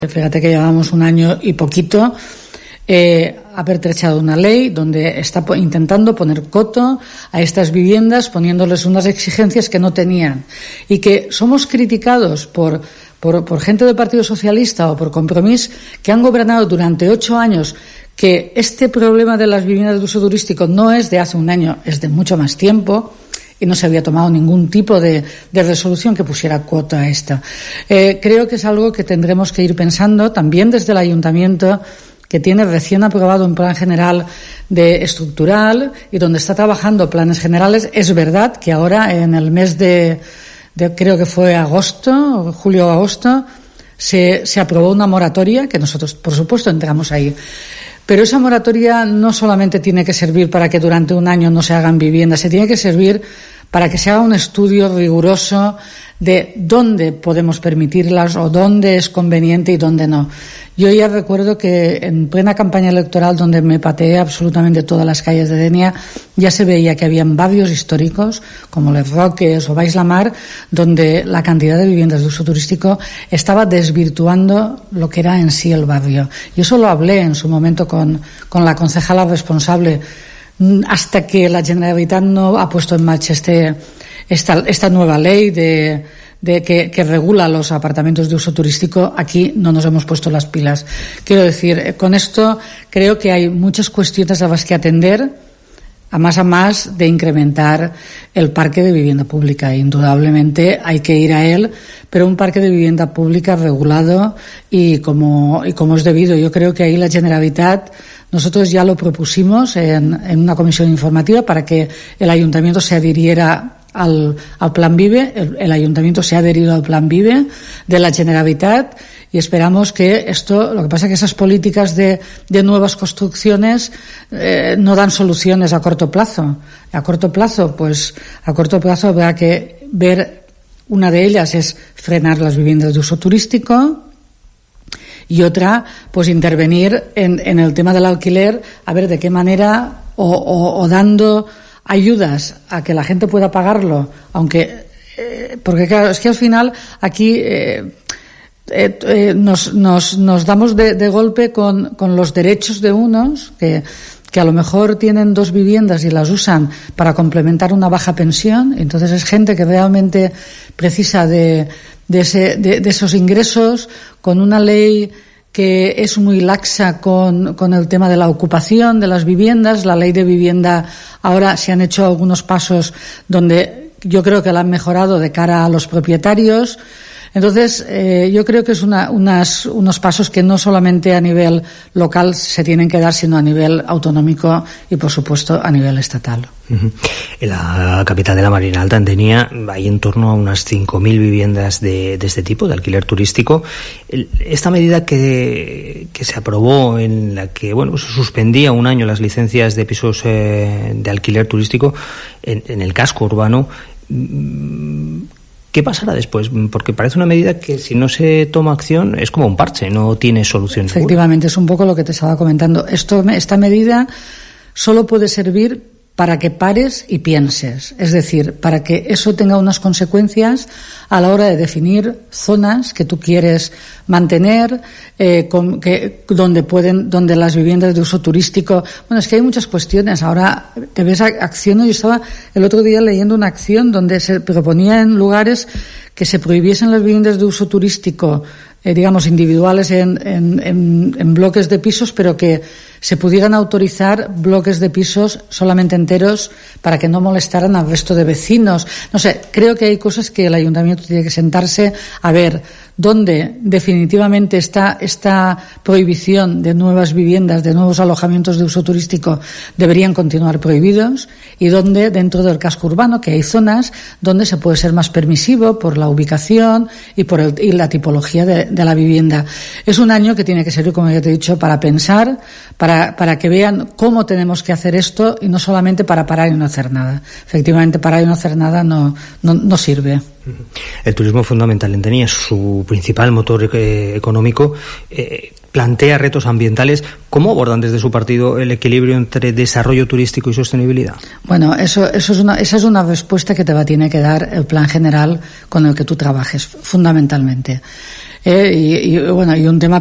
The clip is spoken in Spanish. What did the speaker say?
Fíjate que llevamos un año y poquito, ha pertrechado una ley donde está intentando poner coto a estas viviendas, poniéndoles unas exigencias que no tenían, y que somos criticados por gente del Partido Socialista o por Compromís, que han gobernado durante 8 años, que este problema de las viviendas de uso turístico no es de hace un año, es de mucho más tiempo, y no se había tomado ningún tipo de resolución que pusiera cuota a esta. Creo que es algo que tendremos que ir pensando también desde el Ayuntamiento, que tiene recién aprobado un plan general estructural y donde está trabajando planes generales. Es verdad que ahora, en el mes de creo que fue julio o agosto, se aprobó una moratoria, que nosotros, por supuesto, entramos ahí. Pero esa moratoria no solamente tiene que servir para que durante un año no se hagan viviendas, se tiene que servir para que se haga un estudio riguroso de dónde podemos permitirlas o dónde es conveniente y dónde no. Yo ya recuerdo que en plena campaña electoral, donde me pateé absolutamente todas las calles de Denia, ya se veía que habían barrios históricos como Les Roques o Baix la Mar, donde la cantidad de viviendas de uso turístico estaba desvirtuando lo que era en sí el barrio. Y eso lo hablé en su momento con la concejala responsable, hasta que la Generalitat no ha puesto en marcha esta nueva ley que regula los apartamentos de uso turístico. Aquí no nos hemos puesto las pilas. Quiero decir, con esto creo que hay muchas cuestiones a las que atender, a más de incrementar el parque de vivienda pública. Indudablemente hay que ir a él, pero un parque de vivienda pública regulado y como es debido. Yo creo que ahí la Generalitat, nosotros ya lo propusimos en una comisión informativa para que el Ayuntamiento se adhiriera al Plan Vive. El Ayuntamiento se ha adherido al Plan Vive de la Generalitat y esperamos que esto, lo que pasa es que esas políticas de nuevas construcciones no dan soluciones a corto plazo. A corto plazo habrá que ver, una de ellas es frenar las viviendas de uso turístico, y otra, pues intervenir en el tema del alquiler, a ver de qué manera, o dando ayudas a que la gente pueda pagarlo, aunque porque claro, es que al final aquí nos damos de golpe con los derechos de unos que a lo mejor tienen 2 viviendas y las usan para complementar una baja pensión. Entonces es gente que realmente precisa de esos ingresos, con una ley que es muy laxa con el tema de la ocupación de las viviendas. La ley de vivienda, ahora se han hecho algunos pasos donde yo creo que la han mejorado de cara a los propietarios. Entonces, yo creo que es unos pasos que no solamente a nivel local se tienen que dar, sino a nivel autonómico y, por supuesto, a nivel estatal. En la capital de la Marina Alta, en Denia, hay en torno a unas 5.000 viviendas de este tipo, de alquiler turístico. Esta medida que se aprobó, en la que se suspendía un año las licencias de pisos de alquiler turístico en el casco urbano, ¿qué pasará después? Porque parece una medida que, si no se toma acción, es como un parche, no tiene solución. Efectivamente, es un poco lo que te estaba comentando. Esta medida solo puede servir para que pares y pienses, es decir, para que eso tenga unas consecuencias a la hora de definir zonas que tú quieres mantener, donde las viviendas de uso turístico. Bueno, es que hay muchas cuestiones. Ahora te ves acciones. Yo estaba el otro día leyendo una acción donde se proponía en lugares que se prohibiesen las viviendas de uso turístico, digamos, individuales en bloques de pisos, pero que se pudieran autorizar bloques de pisos solamente enteros para que no molestaran al resto de vecinos. No sé, creo que hay cosas que el Ayuntamiento tiene que sentarse a ver dónde definitivamente está esta prohibición de nuevas viviendas, de nuevos alojamientos de uso turístico, deberían continuar prohibidos, y dónde dentro del casco urbano, que hay zonas donde se puede ser más permisivo por la ubicación y la tipología de la vivienda. Es un año que tiene que servir, como ya te he dicho, para pensar, para que vean cómo tenemos que hacer esto, y no solamente para parar y no hacer nada. Efectivamente, parar y no hacer nada no sirve. El turismo fundamental en Denia es su principal motor económico. Plantea retos ambientales. ¿Cómo abordan desde su partido el equilibrio entre desarrollo turístico y sostenibilidad? Bueno, esa es una respuesta que tiene que dar el plan general con el que tú trabajes, fundamentalmente. Y bueno, y un tema